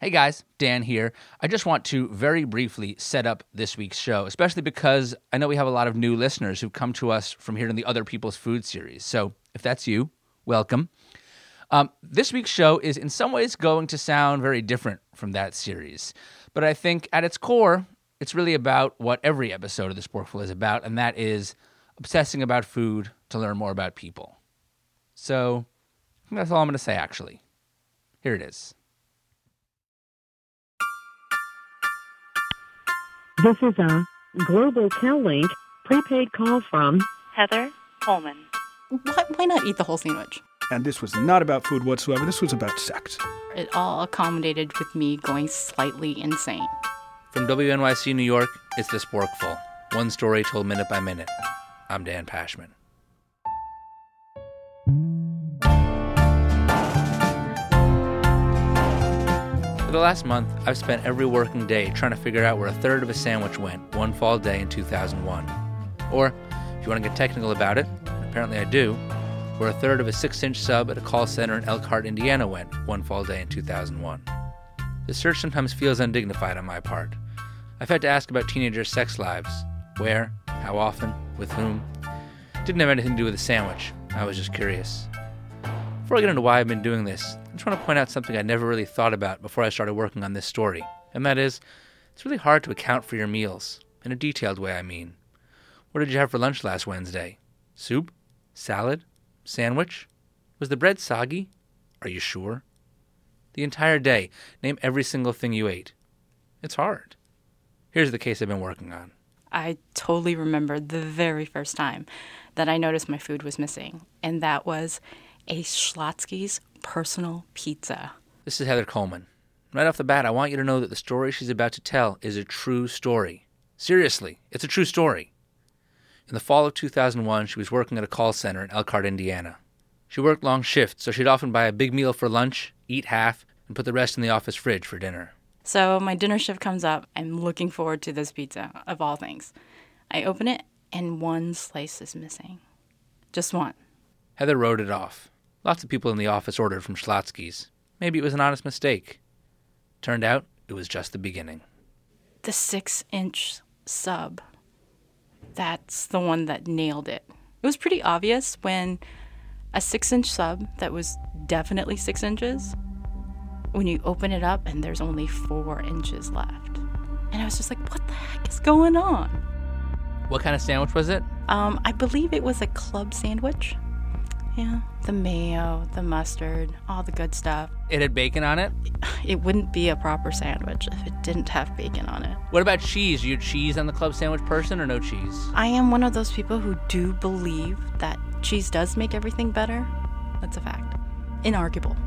Hey guys, Dan here. I just want to very briefly set up this week's show, especially because I know we have a lot of new listeners who've come to us from hearing the Other People's Food series. So if that's you, welcome. This week's show is in some ways going to sound very different from that series. But I think at its core, it's really about what every episode of The Sporkful is about, and that is obsessing about food to learn more about people. So I think that's all I'm going to say, actually. Here it is. This is a Global CalLink prepaid call from Heather Coleman. Why not eat the whole sandwich? And this was not about food whatsoever. This was about sex. It all accommodated with me going slightly insane. From WNYC New York, it's The Sporkful. One story told minute by minute. I'm Dan Pashman. For the last month, I've spent every working day trying to figure out where a third of a sandwich went one fall day in 2001. Or, if you want to get technical about it, apparently I do, where a third of a 6-inch sub at a call center in Elkhart, Indiana went one fall day in 2001. The search sometimes feels undignified on my part. I've had to ask about teenagers' sex lives. Where, how often, with whom. Didn't have anything to do with the sandwich. I was just curious. Before I get into why I've been doing this, I just want to point out something I never really thought about before I started working on this story. And that is, it's really hard to account for your meals. In a detailed way, I mean. What did you have for lunch last Wednesday? Soup? Salad? Sandwich? Was the bread soggy? Are you sure? The entire day, name every single thing you ate. It's hard. Here's the case I've been working on. I totally remember the very first time that I noticed my food was missing, and that was a Schlotzsky's personal pizza. This is Heather Coleman. Right off the bat, I want you to know that the story she's about to tell is a true story. Seriously, it's a true story. In the fall of 2001, she was working at a call center in Elkhart, Indiana. She worked long shifts, so she'd often buy a big meal for lunch, eat half, and put the rest in the office fridge for dinner. So my dinner shift comes up. I'm looking forward to this pizza, of all things. I open it, and one slice is missing. Just one. Heather wrote it off. Lots of people in the office ordered from Schlotzsky's. Maybe it was an honest mistake. Turned out, it was just the beginning. The 6-inch sub. That's the one that nailed it. It was pretty obvious when a 6-inch sub that was definitely 6 inches, when you open it up and there's only 4 inches left. And I was just like, what the heck is going on? What kind of sandwich was it? I believe it was a club sandwich. Yeah, the mayo, the mustard, all the good stuff. It had bacon on it? It wouldn't be a proper sandwich if it didn't have bacon on it. What about cheese? Are you a cheese on the club sandwich person or no cheese? I am one of those people who do believe that cheese does make everything better. That's a fact. Inarguable.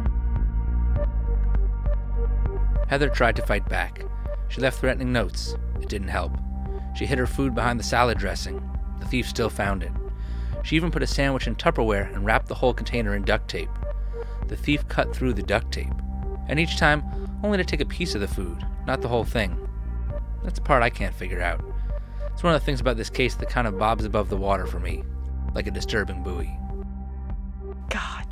Heather tried to fight back. She left threatening notes. It didn't help. She hid her food behind the salad dressing. The thief still found it. She even put a sandwich in Tupperware and wrapped the whole container in duct tape. The thief cut through the duct tape. And each time, only to take a piece of the food, not the whole thing. That's the part I can't figure out. It's one of the things about this case that kind of bobs above the water for me, like a disturbing buoy. God.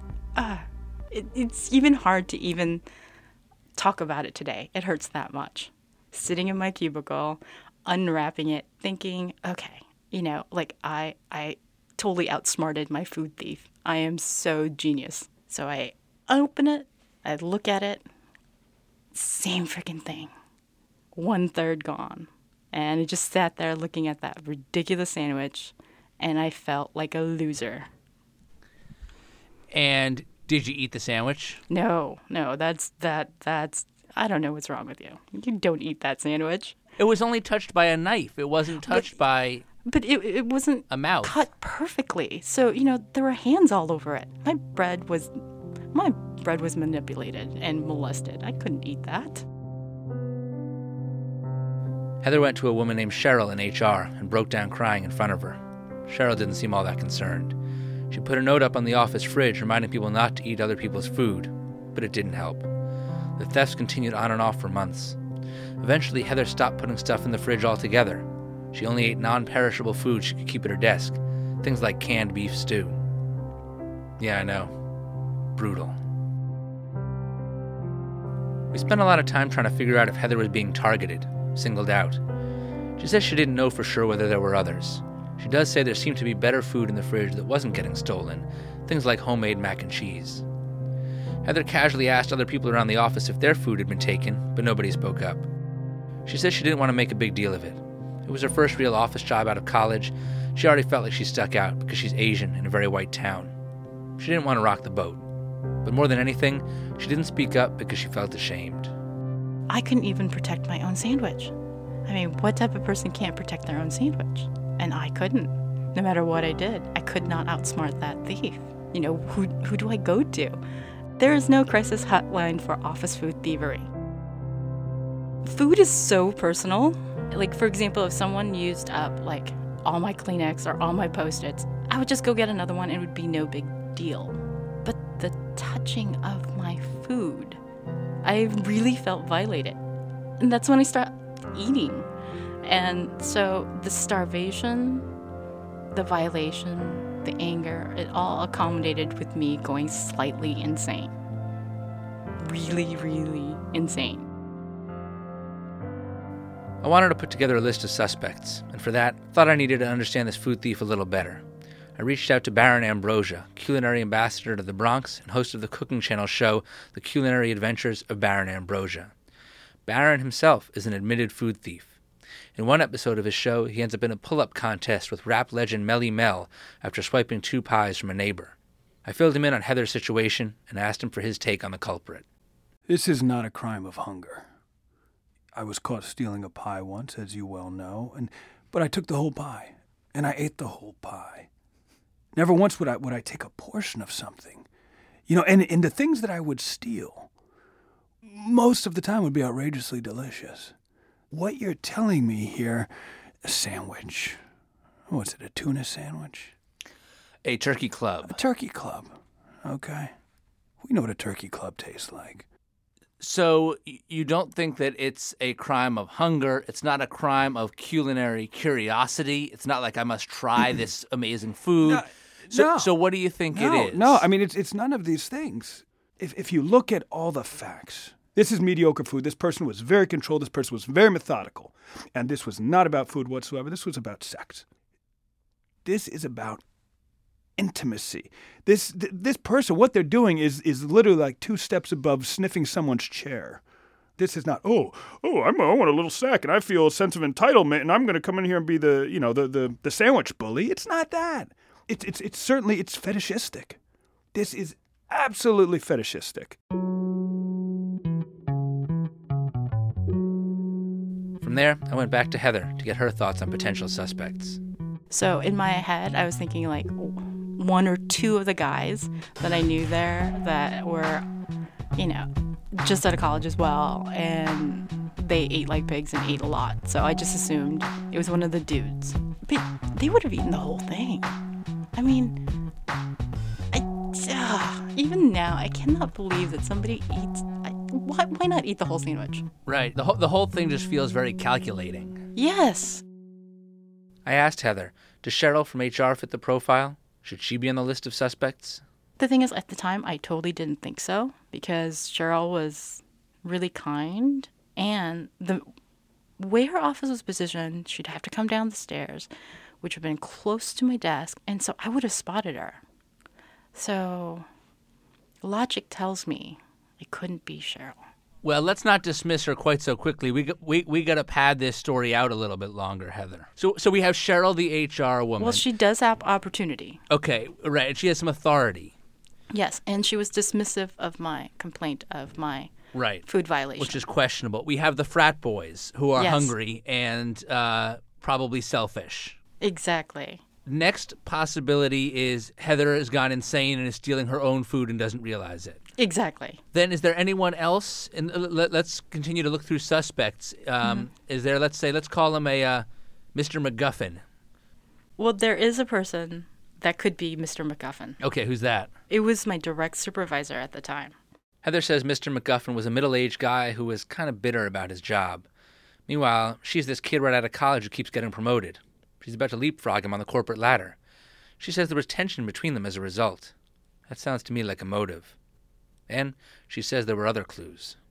It's even hard to even talk about it today. It hurts that much. Sitting in my cubicle, unwrapping it, thinking, okay, I totally outsmarted my food thief. I am so genius. So I open it, I look at it, same freaking thing. 1/3 gone. And I just sat there looking at that ridiculous sandwich, and I felt like a loser. And did you eat the sandwich? No, that's, I don't know what's wrong with you. You don't eat that sandwich. It was only touched by a knife. It wasn't touched by... But it wasn't a mouse. Cut perfectly. So, there were hands all over it. My bread was manipulated and molested. I couldn't eat that. Heather went to a woman named Cheryl in HR and broke down crying in front of her. Cheryl didn't seem all that concerned. She put a note up on the office fridge reminding people not to eat other people's food, but it didn't help. The thefts continued on and off for months. Eventually, Heather stopped putting stuff in the fridge altogether. She only ate non-perishable food she could keep at her desk, things like canned beef stew. Yeah, I know. Brutal. We spent a lot of time trying to figure out if Heather was being targeted, singled out. She says she didn't know for sure whether there were others. She does say there seemed to be better food in the fridge that wasn't getting stolen, things like homemade mac and cheese. Heather casually asked other people around the office if their food had been taken, but nobody spoke up. She says she didn't want to make a big deal of it. It was her first real office job out of college. She already felt like she stuck out because she's Asian in a very white town. She didn't want to rock the boat. But more than anything, she didn't speak up because she felt ashamed. I couldn't even protect my own sandwich. I mean, what type of person can't protect their own sandwich? And I couldn't. No matter what I did, I could not outsmart that thief. You know, who do I go to? There is no crisis hotline for office food thievery. Food is so personal. Like, for example, if someone used up, like, all my Kleenex or all my Post-its, I would just go get another one and it would be no big deal. But the touching of my food, I really felt violated. And that's when I started eating. And so the starvation, the violation, the anger, it all accommodated with me going slightly insane. Really, really insane. I wanted to put together a list of suspects, and for that, thought I needed to understand this food thief a little better. I reached out to Baron Ambrosia, culinary ambassador to the Bronx and host of the cooking channel show The Culinary Adventures of Baron Ambrosia. Baron himself is an admitted food thief. In one episode of his show, he ends up in a pull-up contest with rap legend Melly Mel after swiping 2 pies from a neighbor. I filled him in on Heather's situation and asked him for his take on the culprit. This is not a crime of hunger. I was caught stealing a pie once, as you well know, but I took the whole pie, and I ate the whole pie. Never once would I take a portion of something. You know, and the things that I would steal, most of the time would be outrageously delicious. What you're telling me here, a sandwich. What's it, a tuna sandwich? A turkey club. A turkey club. Okay. We know what a turkey club tastes like. So you don't think that it's a crime of hunger? It's not a crime of culinary curiosity? It's not like I must try this amazing food? No. So what do you think it is? No, I mean, it's none of these things. If you look at all the facts, this is mediocre food. This person was very controlled. This person was very methodical. And this was not about food whatsoever. This was about sex. This is about intimacy. This person, what they're doing is literally like 2 steps above sniffing someone's chair. This is not, I want a little sack and I feel a sense of entitlement and I'm going to come in here and be the sandwich bully. It's not that. It's certainly fetishistic. This is absolutely fetishistic. From there, I went back to Heather to get her thoughts on potential suspects. So in my head, I was thinking like 1 or 2 of the guys that I knew there that were, just out of college as well. And they ate like pigs and ate a lot. So I just assumed it was one of the dudes. But they would have eaten the whole thing. I mean, even now, I cannot believe that somebody eats. Why not eat the whole sandwich? Right. The whole thing just feels very calculating. Yes. I asked Heather, does Cheryl from HR fit the profile? Should she be on the list of suspects? The thing is, at the time, I totally didn't think so because Cheryl was really kind. And the way her office was positioned, she'd have to come down the stairs, which would have been close to my desk. And so I would have spotted her. So logic tells me it couldn't be Cheryl. Well, let's not dismiss her quite so quickly. We got to pad this story out a little bit longer, Heather. So we have Cheryl, the HR woman. Well, she does have opportunity. Okay, right. And she has some authority. Yes, and she was dismissive of my complaint of my food violation. Which is questionable. We have the frat boys who are hungry and probably selfish. Exactly. Next possibility is Heather has gone insane and is stealing her own food and doesn't realize it. Exactly. Then is there anyone else? And let's continue to look through suspects. Is there, let's call him a Mr. McGuffin. Well, there is a person that could be Mr. McGuffin. Okay, who's that? It was my direct supervisor at the time. Heather says Mr. McGuffin was a middle-aged guy who was kind of bitter about his job. Meanwhile, she's this kid right out of college who keeps getting promoted. She's about to leapfrog him on the corporate ladder. She says there was tension between them as a result. That sounds to me like a motive. And she says there were other clues.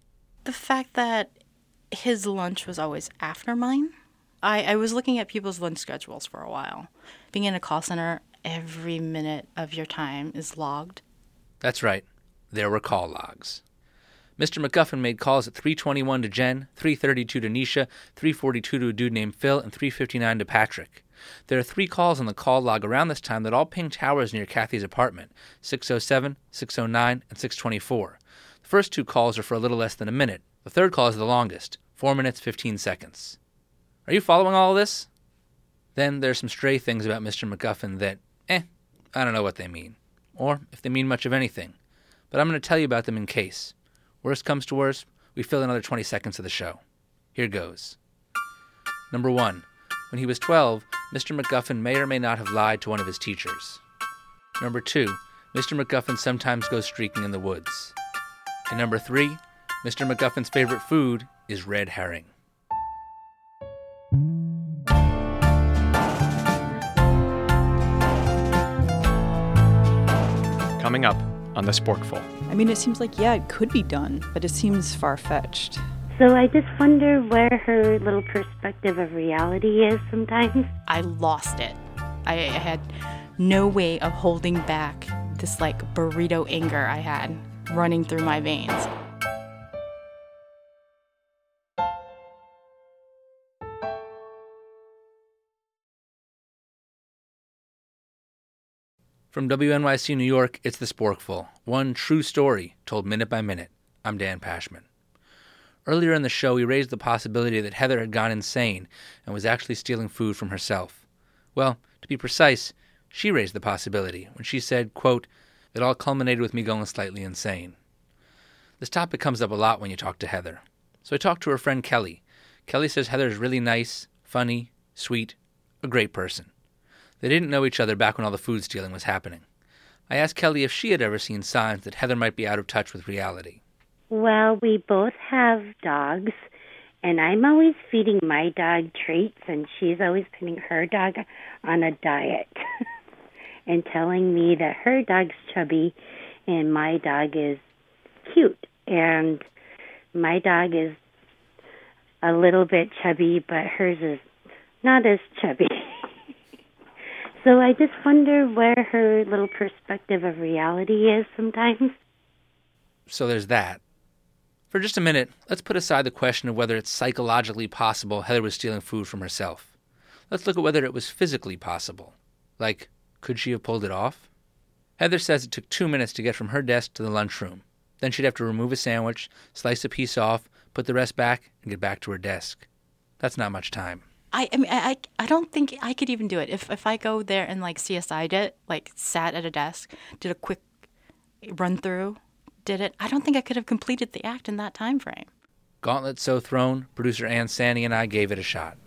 The fact that his lunch was always after mine. I was looking at people's lunch schedules for a while. Being in a call center, every minute of your time is logged. That's right. There were call logs. Mr. McGuffin made calls at 3:21 to Jen, 3:32 to Nisha, 3:42 to a dude named Phil, and 3:59 to Patrick. There are 3 calls on the call log around this time that all ping towers near Kathy's apartment, 6:07, 6:09, and 6:24. The first 2 calls are for a little less than a minute. The third call is the longest, 4 minutes, 15 seconds. Are you following all of this? Then there's some stray things about Mr. McGuffin that, I don't know what they mean, or if they mean much of anything. But I'm going to tell you about them in case. Worst comes to worst, we fill another 20 seconds of the show. Here goes. Number 1. When he was 12, Mr. McGuffin may or may not have lied to one of his teachers. Number 2. Mr. McGuffin sometimes goes streaking in the woods. And number 3. Mr. McGuffin's favorite food is red herring. Coming up on The Sporkful. I mean, it seems like, it could be done, but it seems far-fetched. So I just wonder where her little perspective of reality is sometimes. I lost it. I had no way of holding back this burrito anger I had running through my veins. From WNYC New York, it's The Sporkful, one true story told minute by minute. I'm Dan Pashman. Earlier in the show, we raised the possibility that Heather had gone insane and was actually stealing food from herself. Well, to be precise, she raised the possibility when she said, quote, "It all culminated with me going slightly insane." This topic comes up a lot when you talk to Heather. So I talked to her friend Kelly. Kelly says Heather is really nice, funny, sweet, a great person. They didn't know each other back when all the food stealing was happening. I asked Kelly if she had ever seen signs that Heather might be out of touch with reality. Well, we both have dogs, and I'm always feeding my dog treats, and she's always putting her dog on a diet and telling me that her dog's chubby and my dog is cute. And my dog is a little bit chubby, but hers is not as chubby. So I just wonder where her little perspective of reality is sometimes. So there's that. For just a minute, let's put aside the question of whether it's psychologically possible Heather was stealing food from herself. Let's look at whether it was physically possible. Like, could she have pulled it off? Heather says it took 2 minutes to get from her desk to the lunchroom. Then she'd have to remove a sandwich, slice a piece off, put the rest back, and get back to her desk. That's not much time. I don't think I could even do it. If I go there and CSI'd it, sat at a desk, did a quick run through, did it, I don't think I could have completed the act in that time frame. Gauntlet so thrown, producer Ann Sandy and I gave it a shot.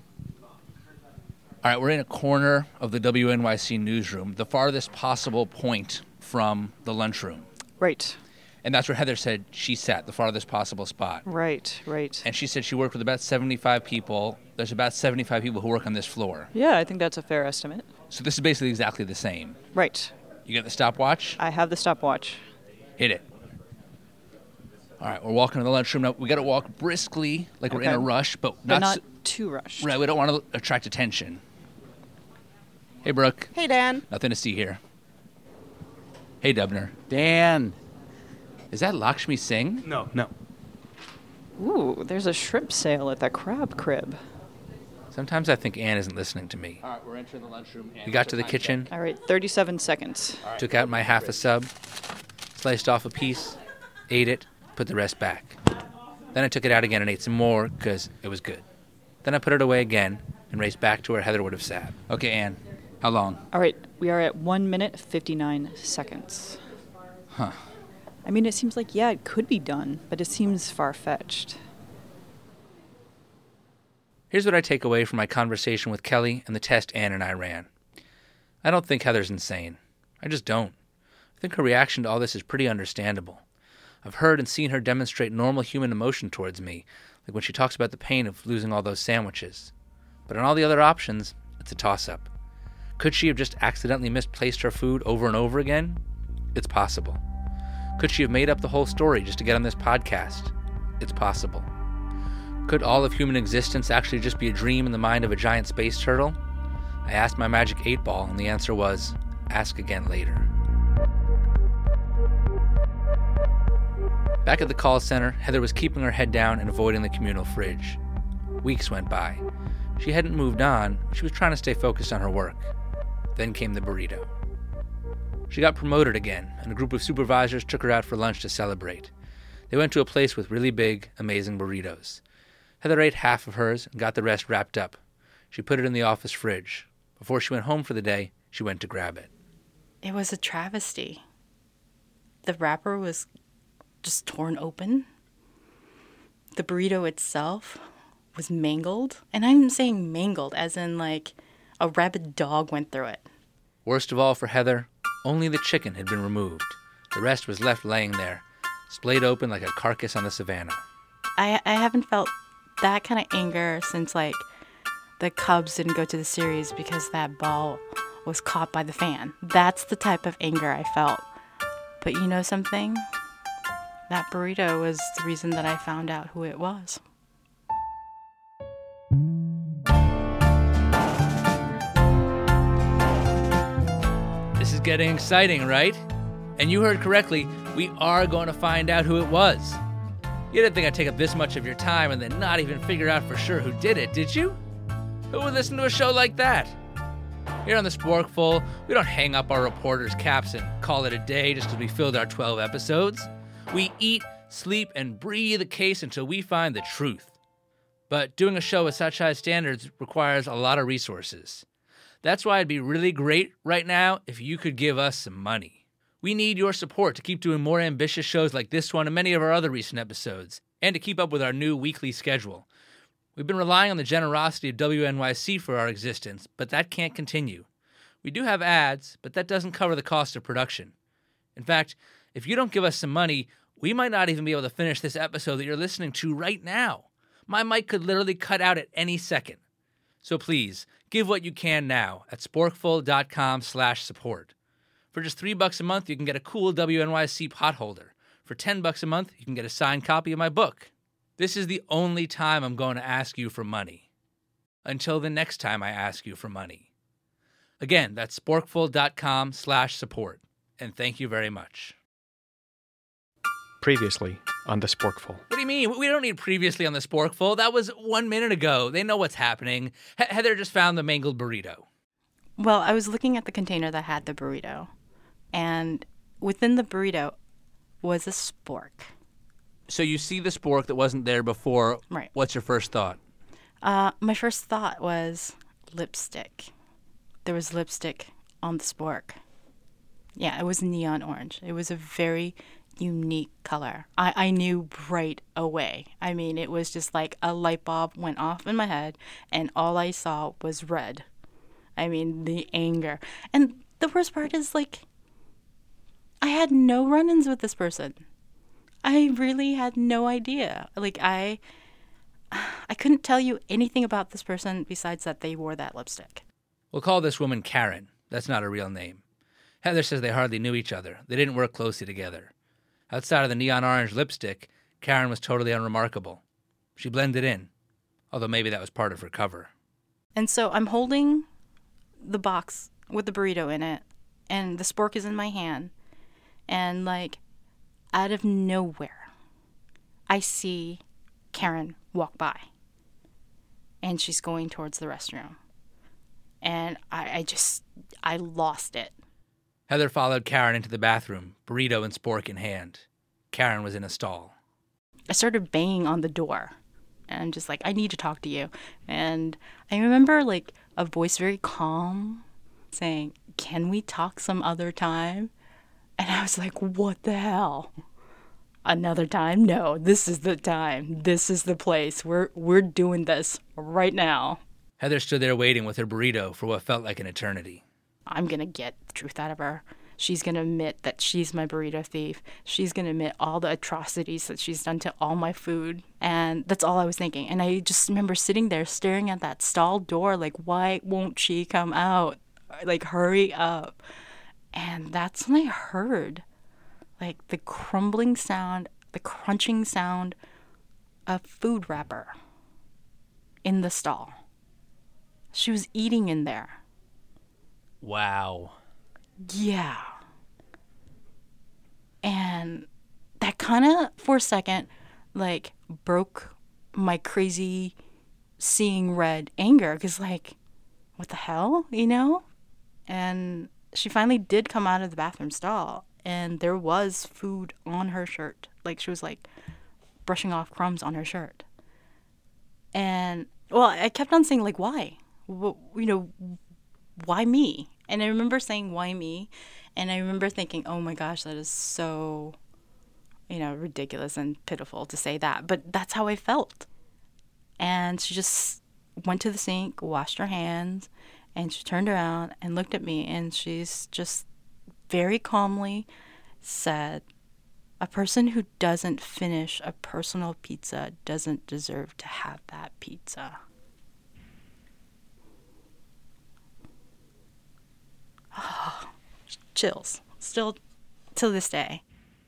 All right, we're in a corner of the WNYC newsroom, the farthest possible point from the lunchroom. Right. And that's where Heather said she sat, the farthest possible spot. Right. And she said she worked with about 75 people. There's about 75 people who work on this floor. Yeah, I think that's a fair estimate. So this is basically exactly the same. Right. You got the stopwatch? I have the stopwatch. Hit it. All right, we're walking to the lunchroom now. We got to walk briskly, like we're in a rush, but not too rushed. Right, we don't want to attract attention. Hey, Brooke. Hey, Dan. Nothing to see here. Hey, Dubner. Dan. Is that Lakshmi Singh? No. Ooh, there's a shrimp sale at the Crab Crib. Sometimes I think Ann isn't listening to me. All right, we're entering the lunchroom. We got to the kitchen. All right, 37 seconds. Right, took out my half a sub, sliced off a piece, ate it, put the rest back. Then I took it out again and ate some more because it was good. Then I put it away again and raced back to where Heather would have sat. Okay, Ann, how long? All right, we are at 1 minute, 59 seconds. Huh. I mean, it seems like, it could be done, but it seems far-fetched. Here's what I take away from my conversation with Kelly and the test Ann and I ran. I don't think Heather's insane. I just don't. I think her reaction to all this is pretty understandable. I've heard and seen her demonstrate normal human emotion towards me, like when she talks about the pain of losing all those sandwiches. But on all the other options, it's a toss-up. Could she have just accidentally misplaced her food over and over again? It's possible. Could she have made up the whole story just to get on this podcast? it's possible. Could all of human existence actually just be a dream in the mind of a giant space turtle? I asked my magic 8-ball, and the answer was, ask again later. Back at the call center, Heather was keeping her head down and avoiding the communal fridge. Weeks went by. She hadn't moved on. She was trying to stay focused on her work. Then came the burrito. She got promoted again, and a group of supervisors took her out for lunch to celebrate. They went to a place with really big, amazing burritos. Heather ate half of hers and got the rest wrapped up. She put it in the office fridge. Before she went home for the day, she went to grab it. It was a travesty. The wrapper was just torn open. The burrito itself was mangled. And I'm saying mangled as in like a rabid dog went through it. Worst of all for Heather, only the chicken had been removed. The rest was left laying there, splayed open like a carcass on the savannah. I haven't felt that kind of anger since like the Cubs didn't go to the series because that ball was caught by the fan. That's the type of anger I felt. But you know something? That burrito was the reason that I found out who it was. This is getting exciting, right? And you heard correctly, we are going to find out who it was. You didn't think I'd take up this much of your time and then not even figure out for sure who did it, did you? Who would listen to a show like that? Here on the Sporkful, we don't hang up our reporters' caps and call it a day just because we filled our 12 episodes. We eat, sleep, and breathe the case until we find the truth. But doing a show with such high standards requires a lot of resources. That's why it'd be really great right now if you could give us some money. We need your support to keep doing more ambitious shows like this one and many of our other recent episodes, and to keep up with our new weekly schedule. We've been relying on the generosity of WNYC for our existence, but that can't continue. We do have ads, but that doesn't cover the cost of production. In fact, if you don't give us some money, we might not even be able to finish this episode that you're listening to right now. My mic could literally cut out at any second. So please, give what you can now at sporkful.com/support. For just $3 a month, you can get a cool WNYC pot holder. For $10 a month, you can get a signed copy of my book. This is the only time I'm going to ask you for money. Until the next time I ask you for money. Again, that's sporkful.com/support. And thank you very much. Previously on the Sporkful. What do you mean? We don't need previously on the Sporkful. That was 1 minute ago. They know what's happening. Heather just found the mangled burrito. Well, I was looking at the container that had the burrito. And within the burrito was a spork. So you see the spork that wasn't there before. Right. What's your first thought? My first thought was lipstick. There was lipstick on the spork. Yeah, it was neon orange. It was a very unique color. I knew right away. I mean, it was just like a light bulb went off in my head, and all I saw was red. I mean, the anger. And the worst part is, like, I had no run-ins with this person. I really had no idea. Like, I couldn't tell you anything about this person besides that they wore that lipstick. We'll call this woman Karen. That's not her real name. Heather says they hardly knew each other. They didn't work closely together. Outside of the neon orange lipstick, Karen was totally unremarkable. She blended in, although maybe that was part of her cover. And so I'm holding the box with the burrito in it, and the spork is in my hand. And, like, out of nowhere, I see Karen walk by. And she's going towards the restroom. And I lost it. Heather followed Karen into the bathroom, burrito and spork in hand. Karen was in a stall. I started banging on the door. And I'm just like, I need to talk to you. And I remember, like, a voice very calm saying, can we talk some other time? And I was like, what the hell? Another time? No, this is the time. This is the place. We're doing this right now. Heather stood there waiting with her burrito for what felt like an eternity. I'm going to get the truth out of her. She's going to admit that she's my burrito thief. She's going to admit all the atrocities that she's done to all my food. And that's all I was thinking. And I just remember sitting there staring at that stall door like, why won't she come out? Like, hurry up. And that's when I heard, like, the crumbling sound, the crunching sound a food wrapper in the stall. She was eating in there. Wow. Yeah. And that kind of, for a second, like, broke my crazy seeing red anger. Because, like, what the hell, you know? And she finally did come out of the bathroom stall, and there was food on her shirt. Like, she was, like, brushing off crumbs on her shirt. And, well, I kept on saying, like, why? Why me? And I remember saying, why me? And I remember thinking, oh my gosh, that is so, ridiculous and pitiful to say that. But that's how I felt. And she just went to the sink, washed her hands, and she turned around and looked at me, and she's just very calmly said, a person who doesn't finish a personal pizza doesn't deserve to have that pizza. Oh, chills. Still to this day.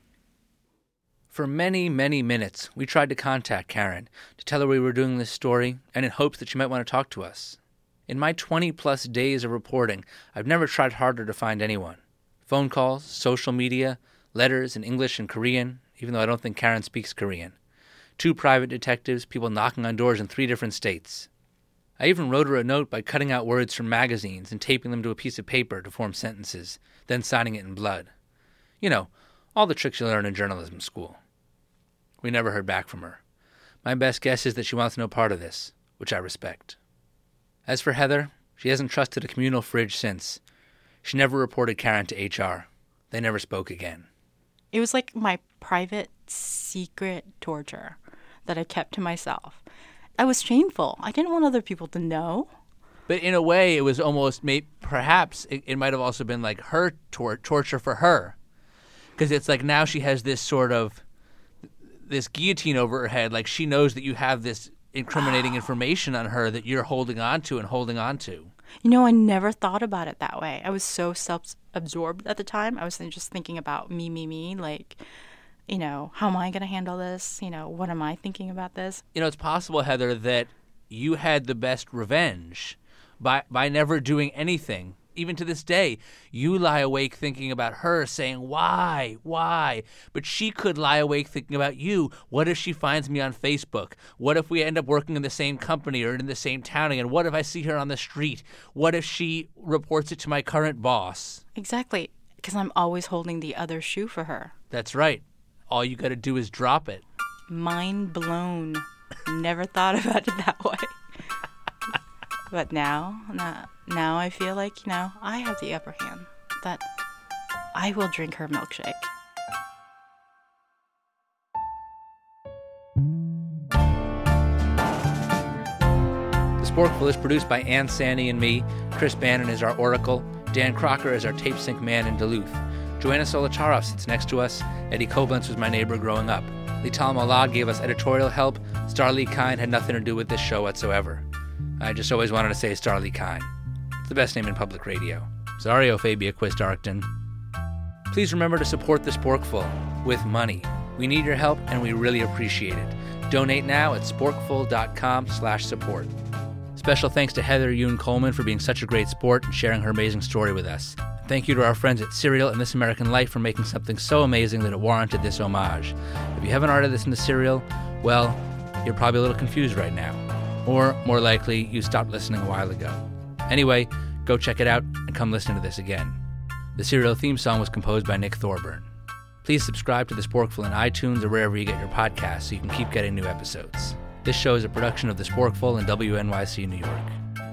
For many, many minutes, we tried to contact Karen to tell her we were doing this story and in hopes that she might want to talk to us. In my 20-plus days of reporting, I've never tried harder to find anyone. Phone calls, social media, letters in English and Korean, even though I don't think Karen speaks Korean. 2 private detectives, people knocking on doors in 3 different states. I even wrote her a note by cutting out words from magazines and taping them to a piece of paper to form sentences, then signing it in blood. You know, all the tricks you learn in journalism school. We never heard back from her. My best guess is that she wants no part of this, which I respect. As for Heather, she hasn't trusted a communal fridge since. She never reported Karen to HR. They never spoke again. It was like my private, secret torture that I kept to myself. I was shameful. I didn't want other people to know. But in a way, it was almost, perhaps it might have also been like her torture for her. Because it's like now she has this sort of, this guillotine over her head. Like she knows that you have this incriminating information on her that you're holding on to. I never thought about it that way. I was so self-absorbed at the time. I was just thinking about me, like, how am I going to handle this? What am I thinking about this? It's possible, Heather, that you had the best revenge by never doing anything. Even to this day, you lie awake thinking about her, saying, why? But she could lie awake thinking about you. What if she finds me on Facebook? What if we end up working in the same company or in the same town again? What if I see her on the street? What if she reports it to my current boss? Exactly, because I'm always holding the other shoe for her. That's right. All you got to do is drop it. Mind blown. Never thought about it that way. But now I feel like, I have the upper hand. That I will drink her milkshake. The Sporkful is produced by Ann Sandy and me. Chris Bannon is our Oracle. Dan Crocker is our tape sync man in Duluth. Joanna Solocharov sits next to us. Eddie Koblenz was my neighbor growing up. Lital Malad gave us editorial help. Starlee Kine had nothing to do with this show whatsoever. I just always wanted to say Starlee Kine. It's the best name in public radio. Sorry, Ophabia Quist-Arcton. Please remember to support the Sporkful with money. We need your help, and we really appreciate it. Donate now at sporkful.com/support. Special thanks to Heather Yoon Coleman for being such a great sport and sharing her amazing story with us. Thank you to our friends at Serial and This American Life for making something so amazing that it warranted this homage. If you haven't already listened to Serial, well, you're probably a little confused right now. Or, more likely, you stopped listening a while ago. Anyway, go check it out and come listen to this again. The Serial theme song was composed by Nick Thorburn. Please subscribe to The Sporkful in iTunes or wherever you get your podcasts so you can keep getting new episodes. This show is a production of The Sporkful in WNYC, New York.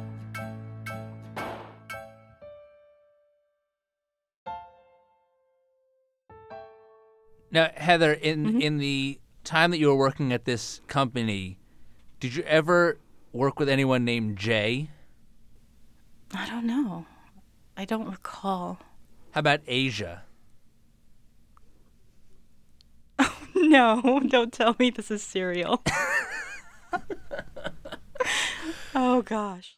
Now, Heather, in the time that you were working at this company, did you ever work with anyone named Jay? I don't know. I don't recall. How about Asia? Oh, no, don't tell me this is Serial. Oh, gosh.